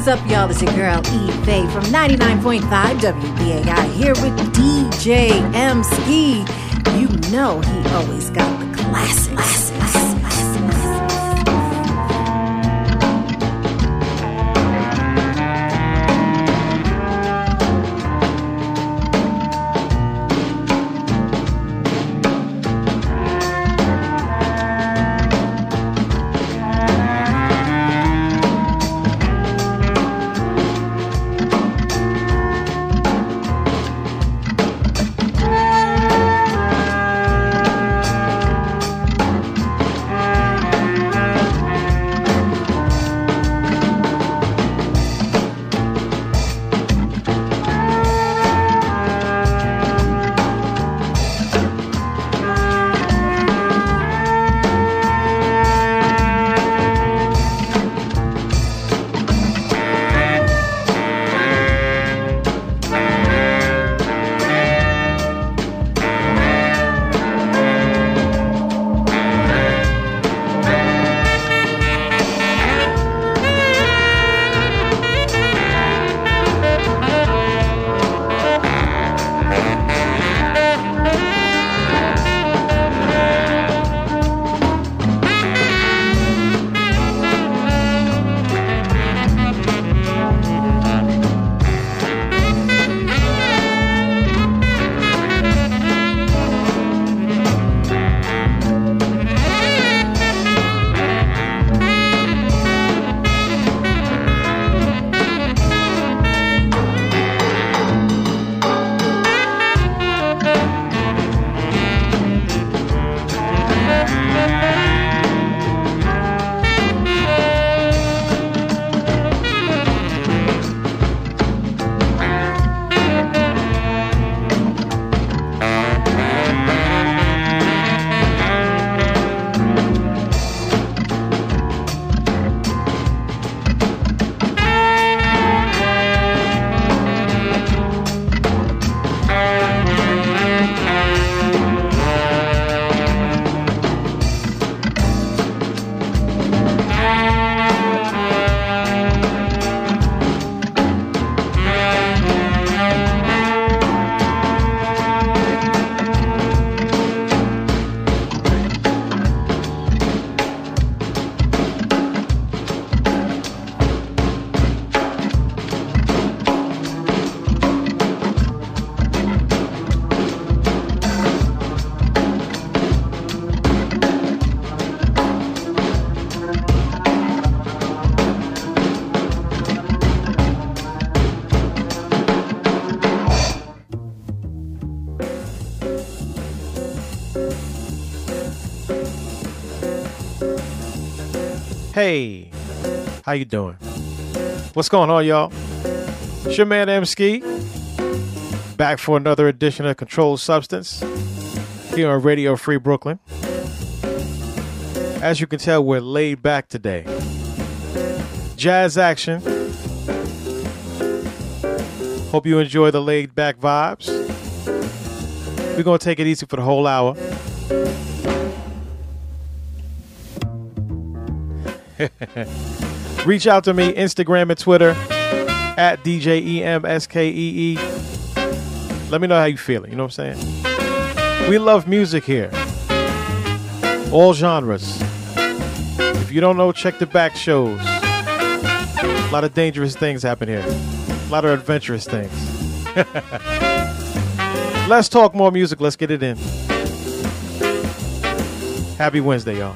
is up, y'all? It's your girl, E. Faye from 99.5 WBAI here with DJ M. Ski. You know he always got the classics. Hey, how you doing? What's going on, y'all? It's your man M. Ski, back for another edition of Controlled Substance here on Radio Free Brooklyn. As you can tell, we're laid back today. Jazz action. Hope you enjoy the laid back vibes. We're going to take it easy for the whole hour. Reach out to me, Instagram and Twitter, at DJEMSKEE. Let me know how you feeling, you know what I'm saying? We love music here. All genres. If you don't know, check the back shows. A lot of dangerous things happen here. A lot of adventurous things. Let's talk more music. Let's get it in. Happy Wednesday, y'all.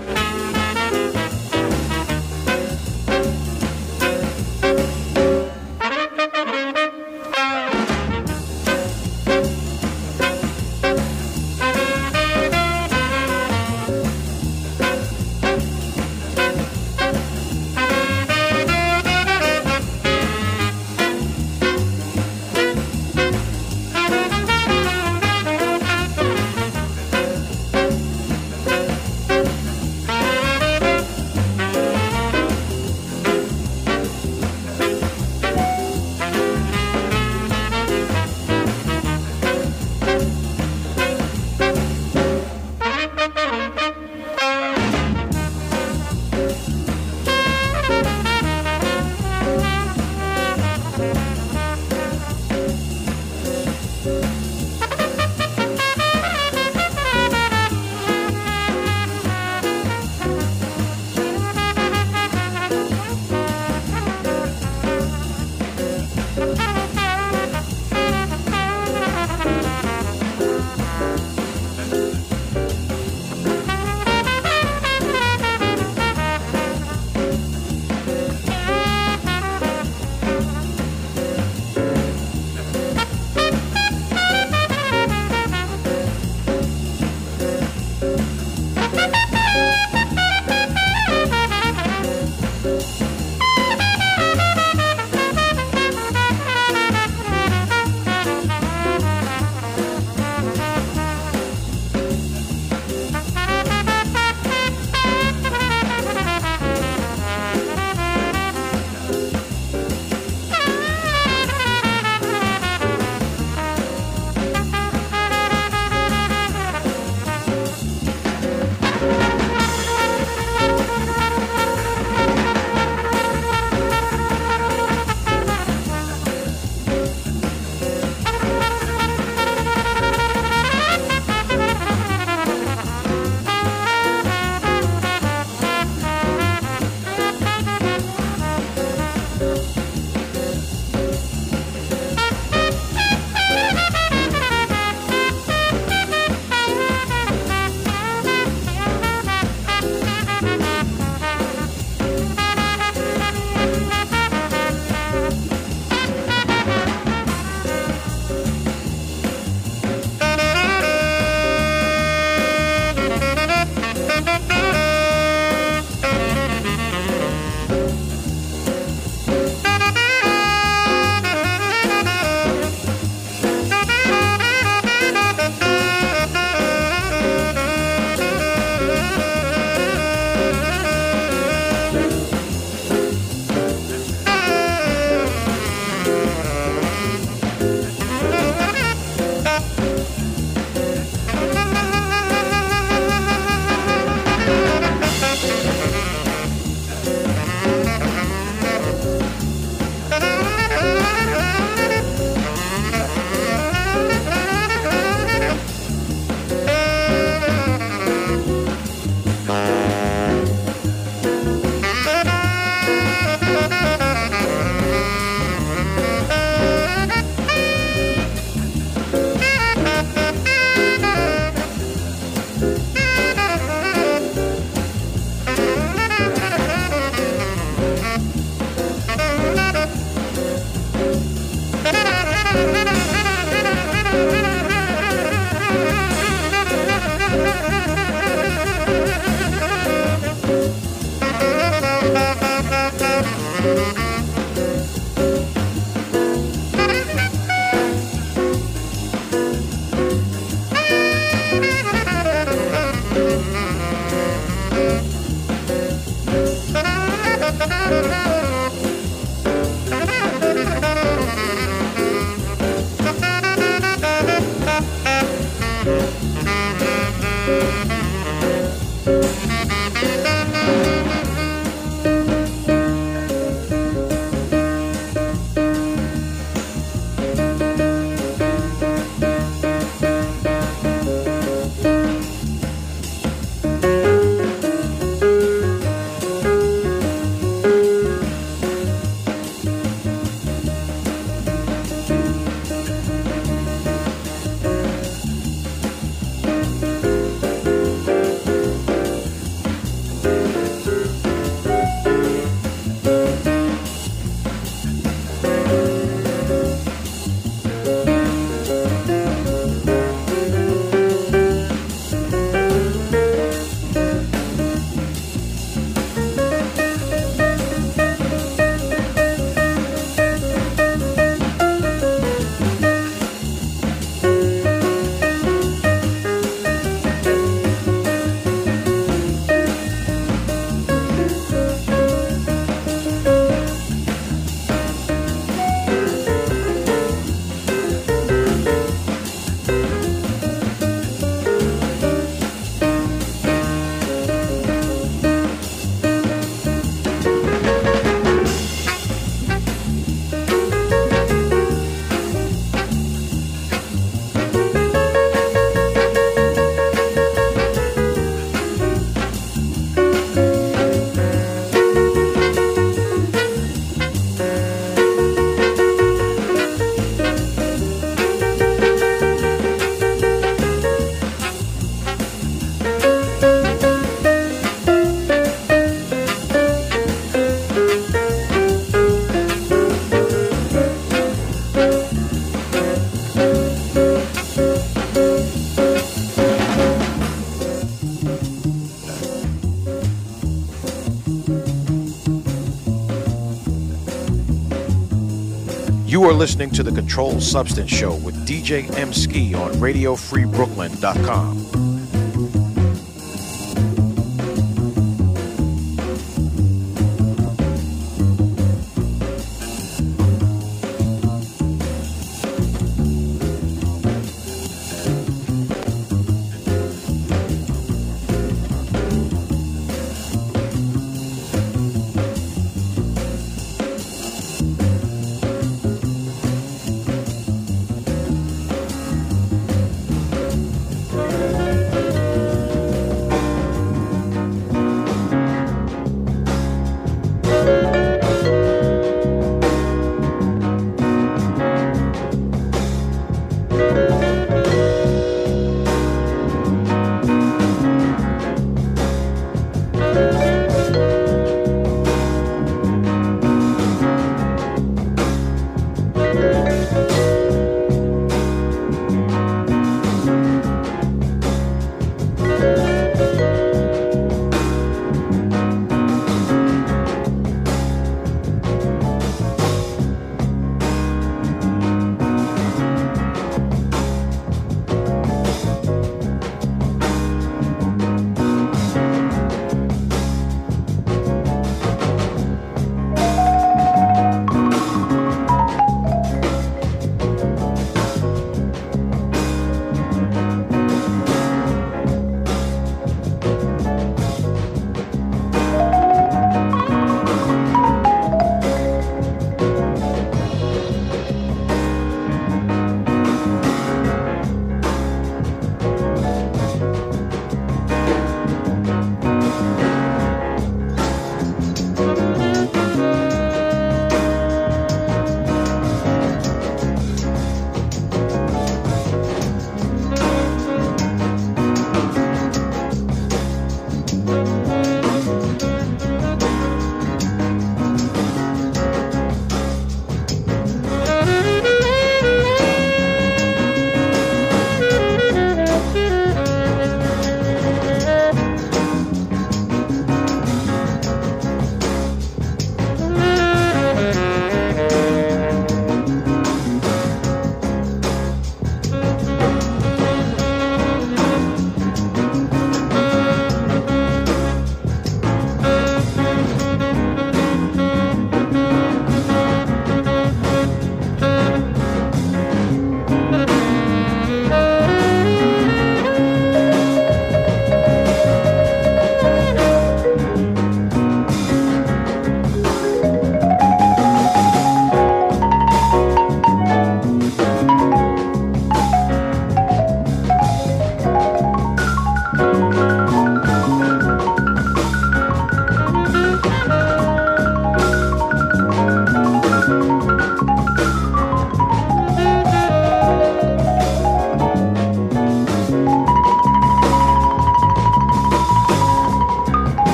You are listening to the Controlled Substance Show with DJ M. Ski on RadioFreeBrooklyn.com.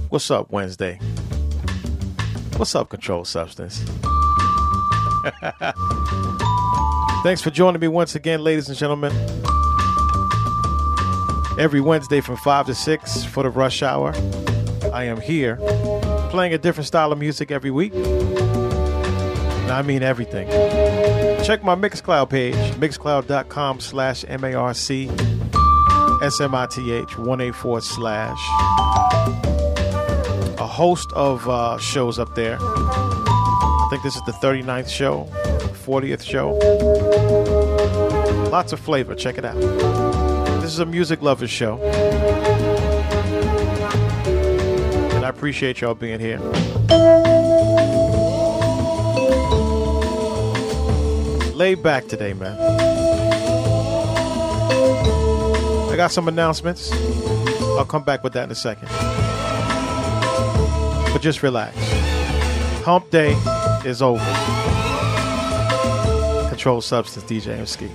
What's up, Wednesday? What's up, Controlled Substance? Thanks for joining me once again, ladies and gentlemen. Every Wednesday from 5 to 6 for the rush hour, I am here playing a different style of music every week. And I mean everything. Check my Mixcloud page, mixcloud.com/MARCSMITH184/. A host of shows up there. I think this is the 39th show, 40th show. Lots of flavor. Check it out. This is a music lovers show. And I appreciate y'all being here. Laid back today, man. I got some announcements. I'll come back with that in a second. But just relax. Hump Day is over. Controlled Substance, DJ M-Ski.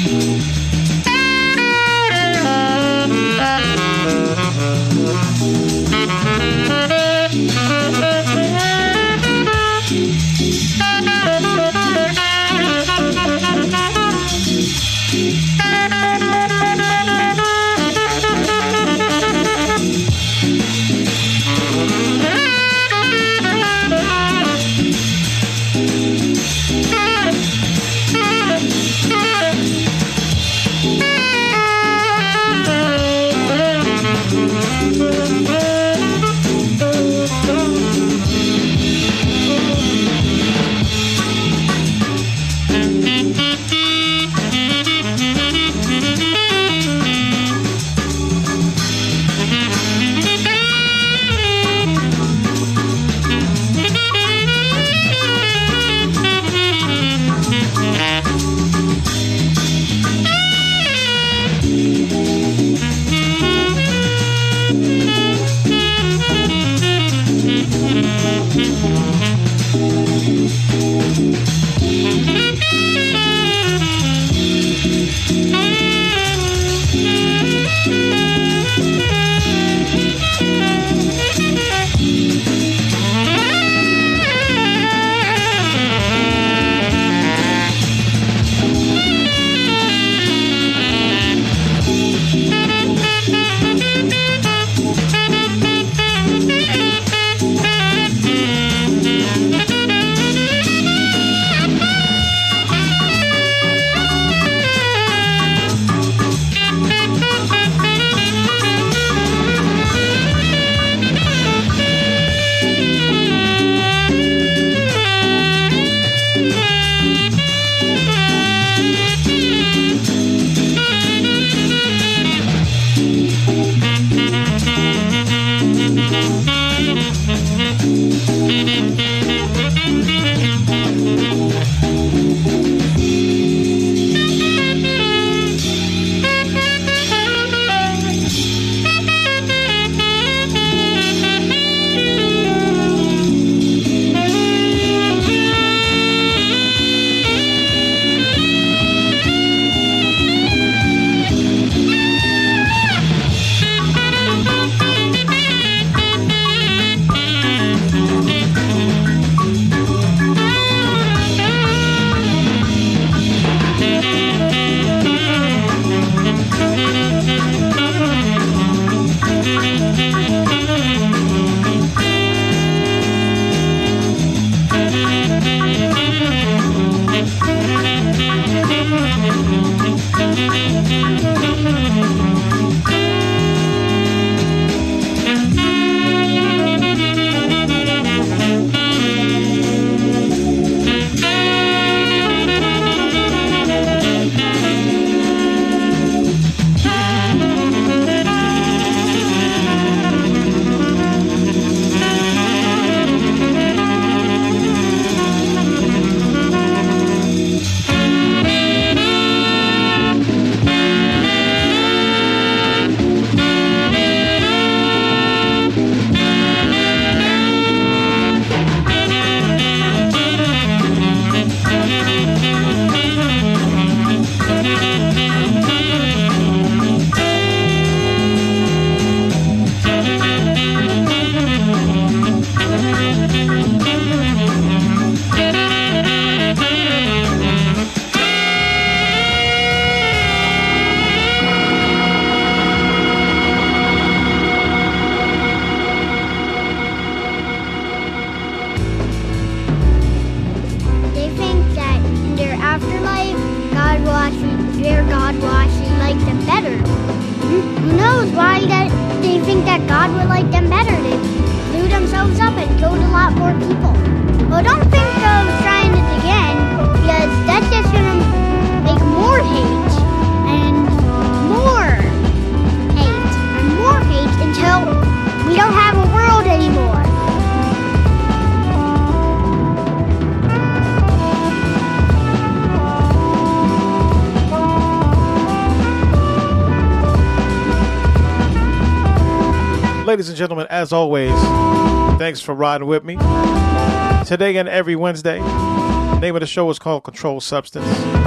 Ladies and gentlemen, as always, thanks for riding with me. Today and every Wednesday. The name of the show is called Controlled Substance.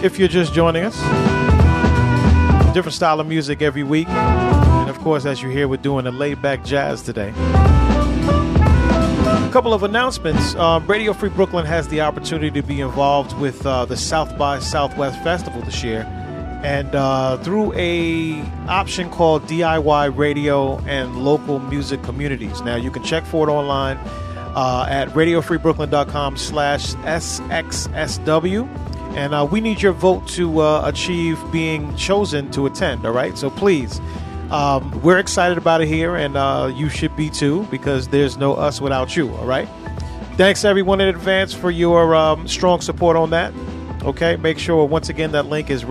If you're just joining us, different style of music every week. And of course, as you hear, we're doing a laid-back jazz today. A couple of announcements. Radio Free Brooklyn has the opportunity to be involved with the South by Southwest Festival this year. And through a option called DIY Radio and Local Music Communities. Now, you can check for it online at radiofreebrooklyn.com/SXSW. And we need your vote to achieve being chosen to attend, all right? So please, we're excited about it here, and you should be too, because there's no us without you, all right? Thanks, everyone, in advance for your strong support on that, okay? Make sure, once again, that link is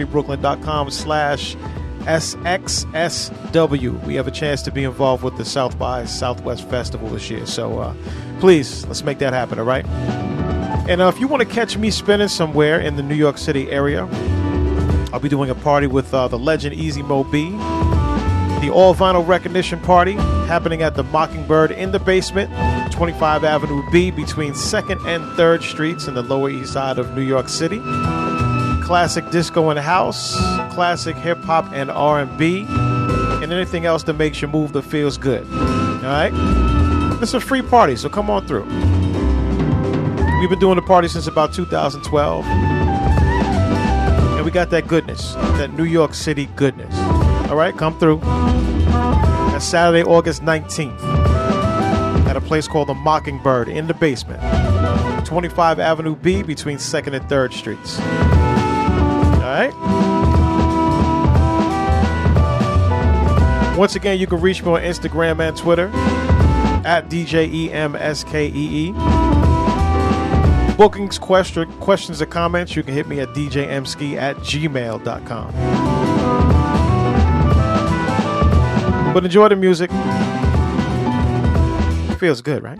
radiofreebrooklyn.com/SXSW. We have a chance to be involved with the South by Southwest Festival this year, so please, let's make that happen, all right? And if you want to catch me spinning somewhere in the New York City area, I'll be doing a party with the legend Easy Mo B. The All Vinyl Recognition Party happening at the Mockingbird in the basement, 25 Avenue B between 2nd and 3rd Streets in the Lower East Side of New York City. Classic disco and house, classic hip-hop and R&B, and anything else that makes you move that feels good. All right? It's a free party, so come on through. We've been doing the party since about 2012. And we got that goodness, that New York City goodness. All right, come through. That's Saturday, August 19th at a place called the Mockingbird in the basement. 25 Avenue B between 2nd and 3rd Streets. All right? Once again, you can reach me on Instagram and Twitter at DJEMSKEE. Bookings, questions, or comments, you can hit me at djmski@gmail.com. But enjoy the music. Feels good, right?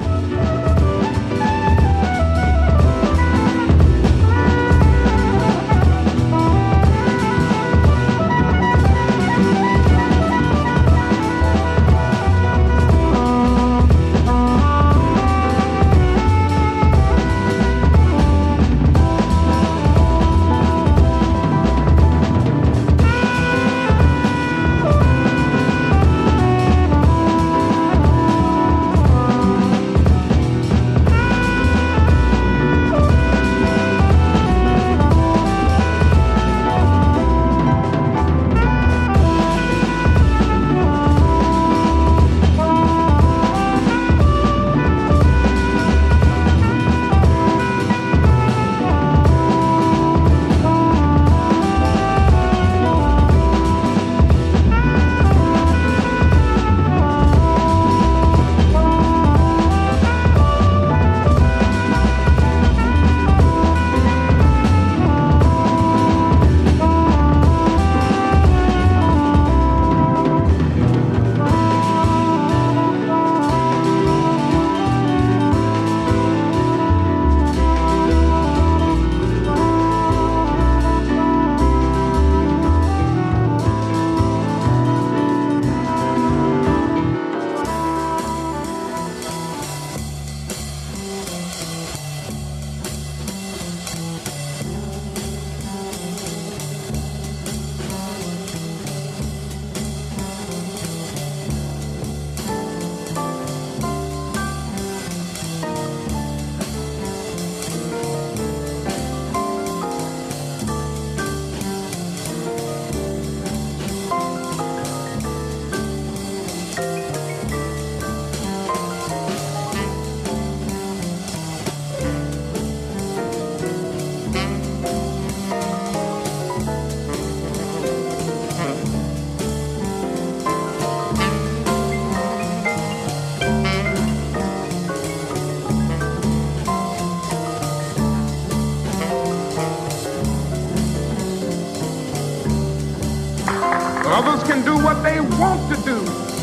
Others can do what they want to do.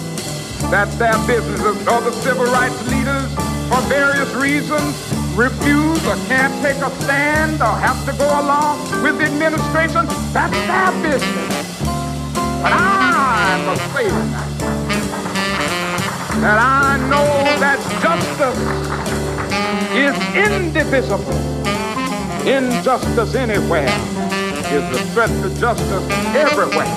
That's their business. Other civil rights leaders, for various reasons, refuse or can't take a stand or have to go along with the administration. That's their business. But I'm afraid that I know that justice is indivisible. Injustice anywhere is a threat to justice everywhere.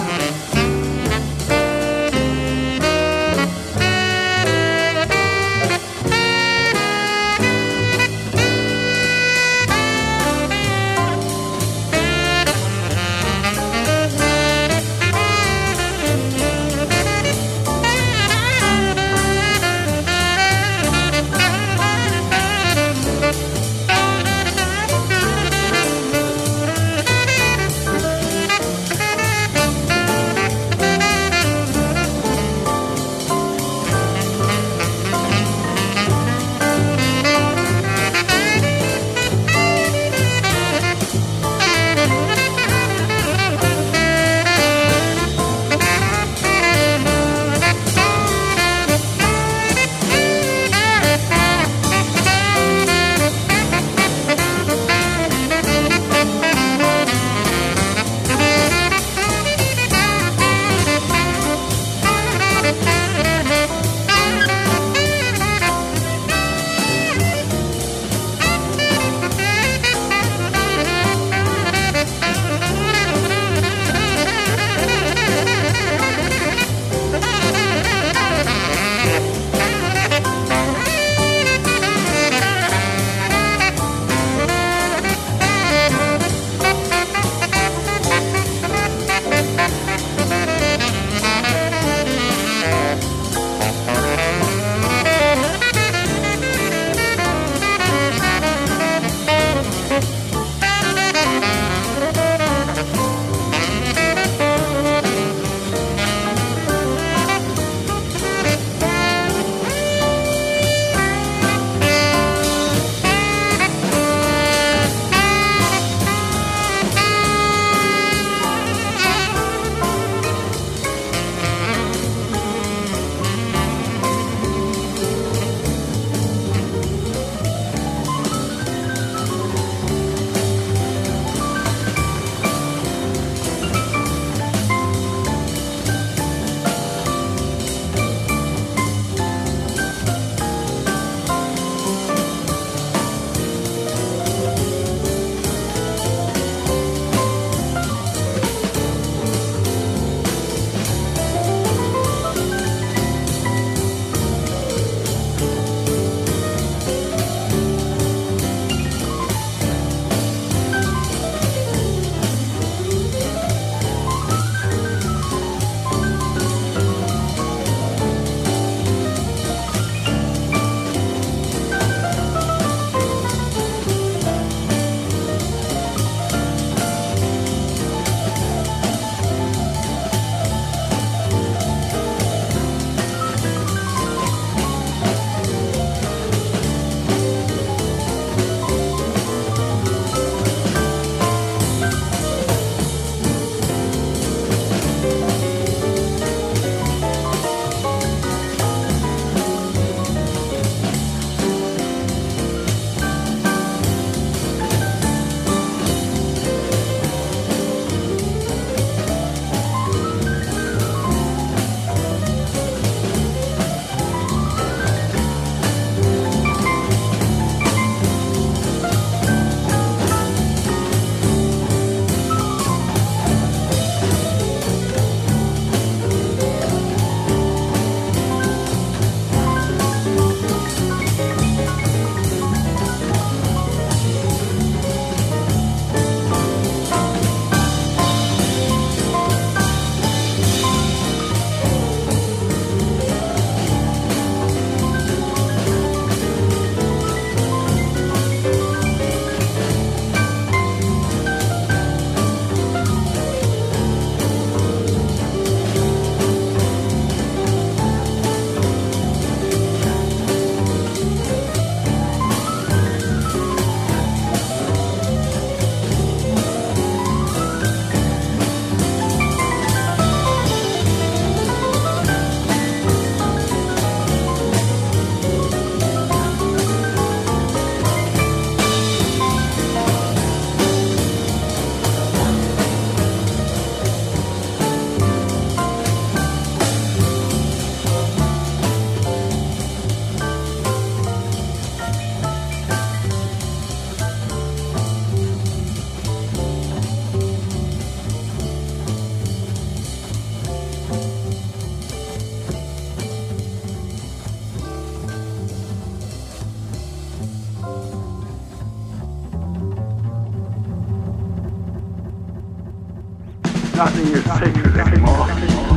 Nothing is sacred anymore.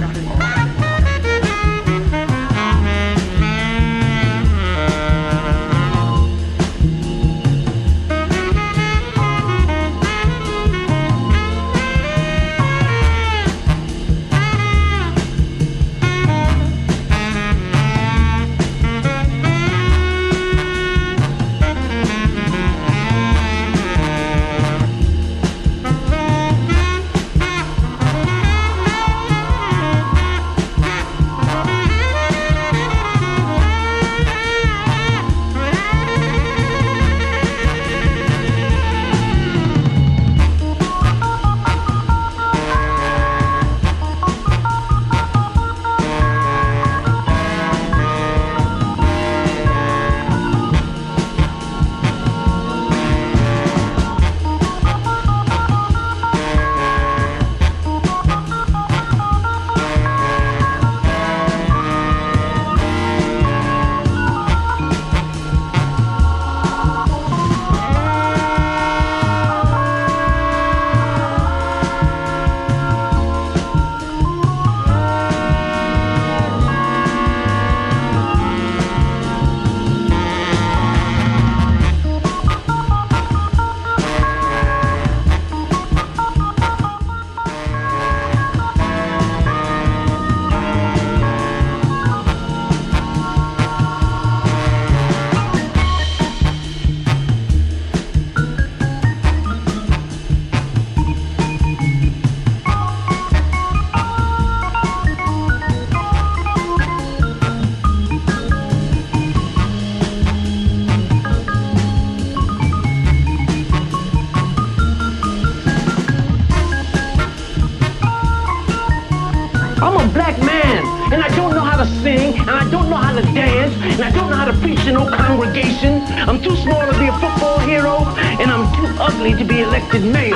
I'm too small to be a football hero, and I'm too ugly to be elected mayor.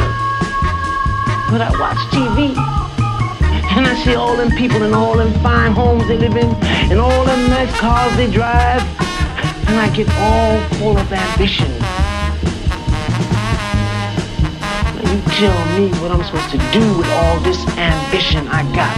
But I watch TV, and I see all them people in all them fine homes they live in, and all them nice cars they drive, and I get all full of ambition. Now you tell me what I'm supposed to do with all this ambition I got.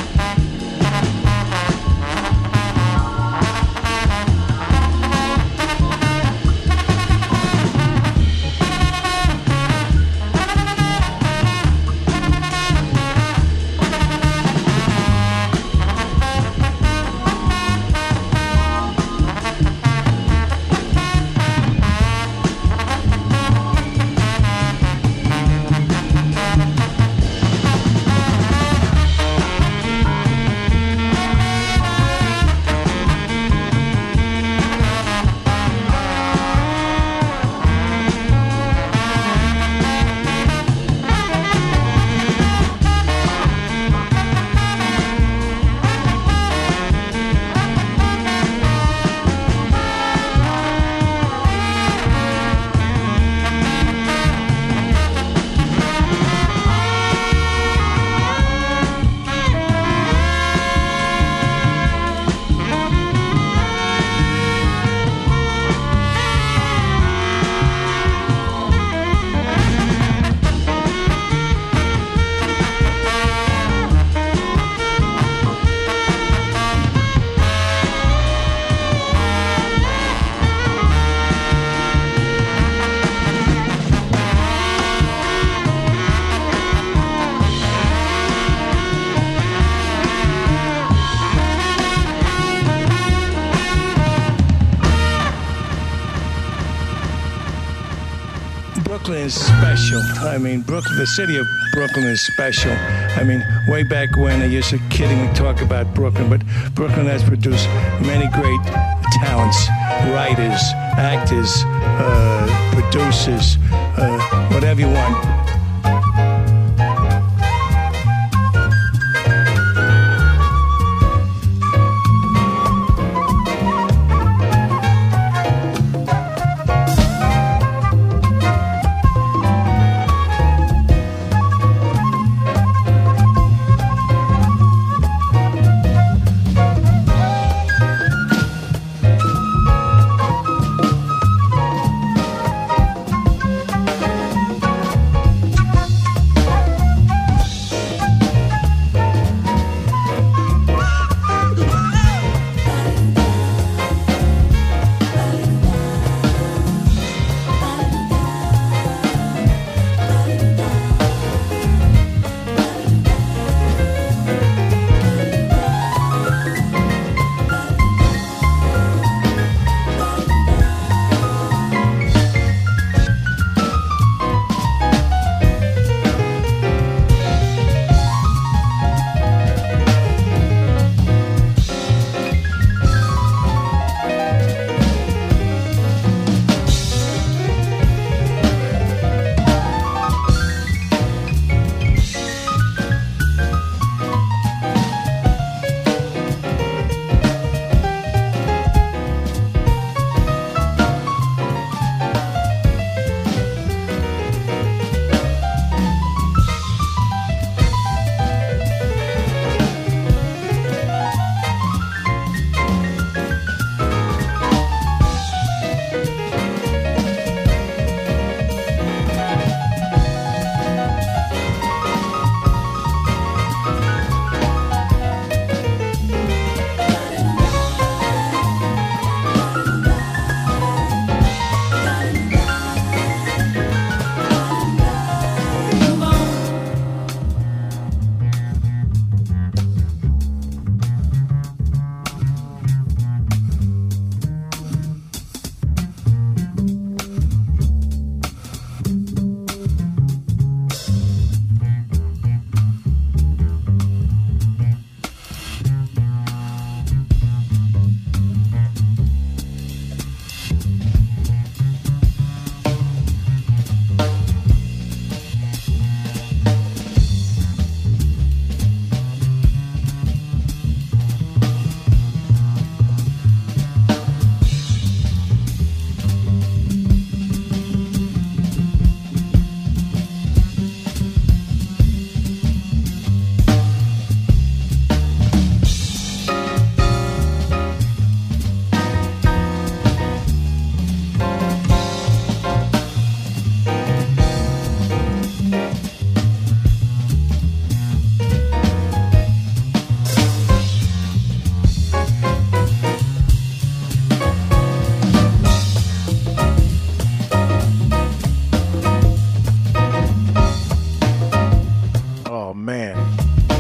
Brooklyn is special. I mean, Brooklyn, the city of Brooklyn is special. I mean, way back when I used to kiddingly talk about Brooklyn, but Brooklyn has produced many great talents, writers, actors, producers, whatever you want.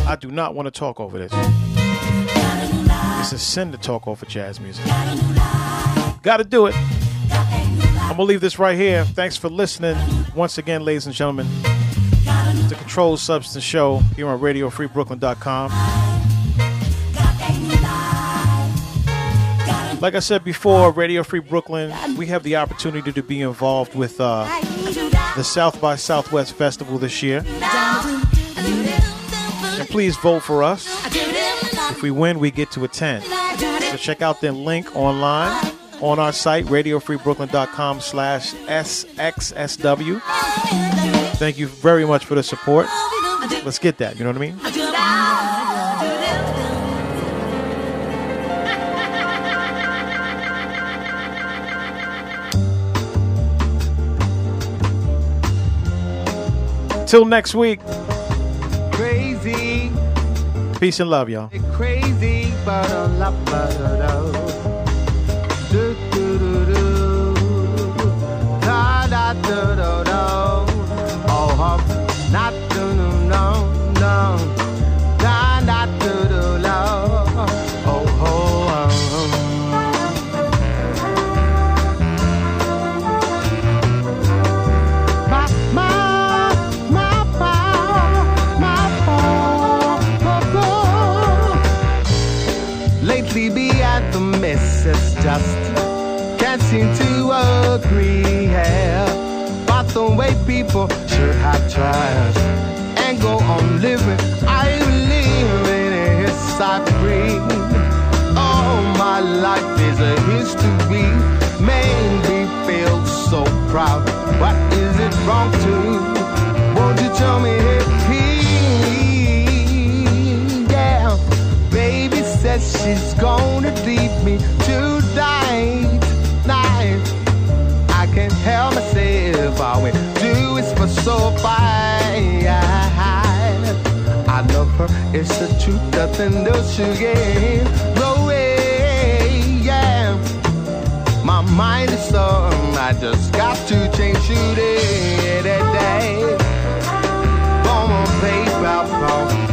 I do not want to talk over this. It's a sin to talk over jazz music. Gotta do it. I'm gonna leave this right here. Thanks for listening. Once again, ladies and gentlemen, the Controlled Substance Show here on RadioFreeBrooklyn.com. Like I said before, Radio Free Brooklyn, we have the opportunity to be involved with the South by Southwest Festival this year. And please vote for us. If we win, we get to attend. So check out the link online on our site, radiofreebrooklyn.com/SXSW. Thank you very much for the support. Let's get that, you know what I mean? Till next week. Crazy. Peace and love, y'all. Crazy, but a lot do do do do da da do do do. Oh, not do no no da da do do do. Oh lately be at the missus just can't seem to agree, yeah, about the way people should have tried and go on living. I believe in his side free. Oh, my life is a history, made me feel so proud. What is it wrong to? Won't you tell me if yeah, baby says she's gonna leave me tonight. I can't help myself, all we do is for so fine. I love her, it's the truth, nothing else to gain. No way, yeah. My mind is so, I just got to change today. Come on, baby,